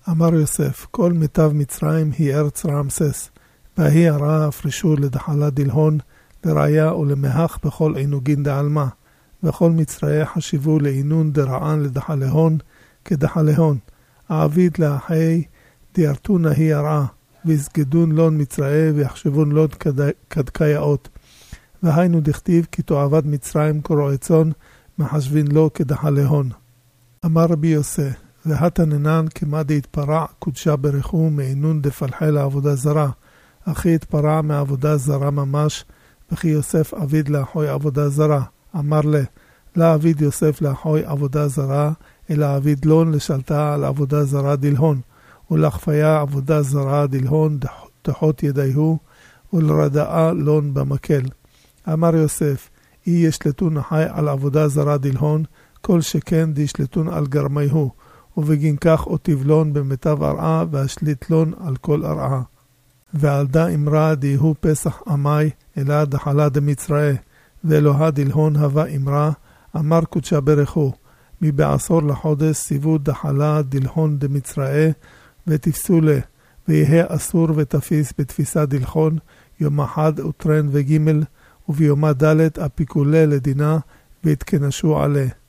אמר יוסף, כל מיטב מצרים היא ארץ רעמסס, והיא הרעה הפרישו לדחלה דלהון, לראיה ולמהך בכל עינוגין דעלמה, וכל מצרי חשיבו לעינון דרען לדחלהון כדחלהון, העביד לאחי דיארתונה היא הרעה, ויסגדון לון מצרי ויחשבון לון כדקייאות, והיינו דכתיב כי תועבד מצרים כרועצון, מחשבין לו כדחלהון. אמר רבי יוסף, והתננן כמה דהתפרע קודשה ברכו מעינון דפלחי לעבודה זרה, אחי התפרע מעבודה זרה ממש, וכי יוסף עביד לאחוי עבודה זרה. אמר לה, לא עביד יוסף לאחוי עבודה זרה, אלא עביד לון לשלטה על עבודה זרה דלהון, ולחפיה עבודה זרה דלהון תחות ידיהו, ולרדאה לון במקל. אמר יוסף, אי ישלטון החי על עבודה זרה דלהון, כל שכן דישלטון על גרמיהו, ובגין כך אותיב לון במיטב ארעה, והשליט לון על כל ארעה. ועל דה אמרה דיהו פסח עמי, אלא דחלה דמצראה, ואלוהה דלהון הווה אמרה, אמר קודשה ברכו, מבעשור לחודש סיבו דחלה דלהון דמצראה, ותפסו לה, ויהיה אסור ותפיס בתפיסה דלהון, יום אחד וטרן וגימל, וביומה ד' אפיקולה לדינה, והתכנשו עליה.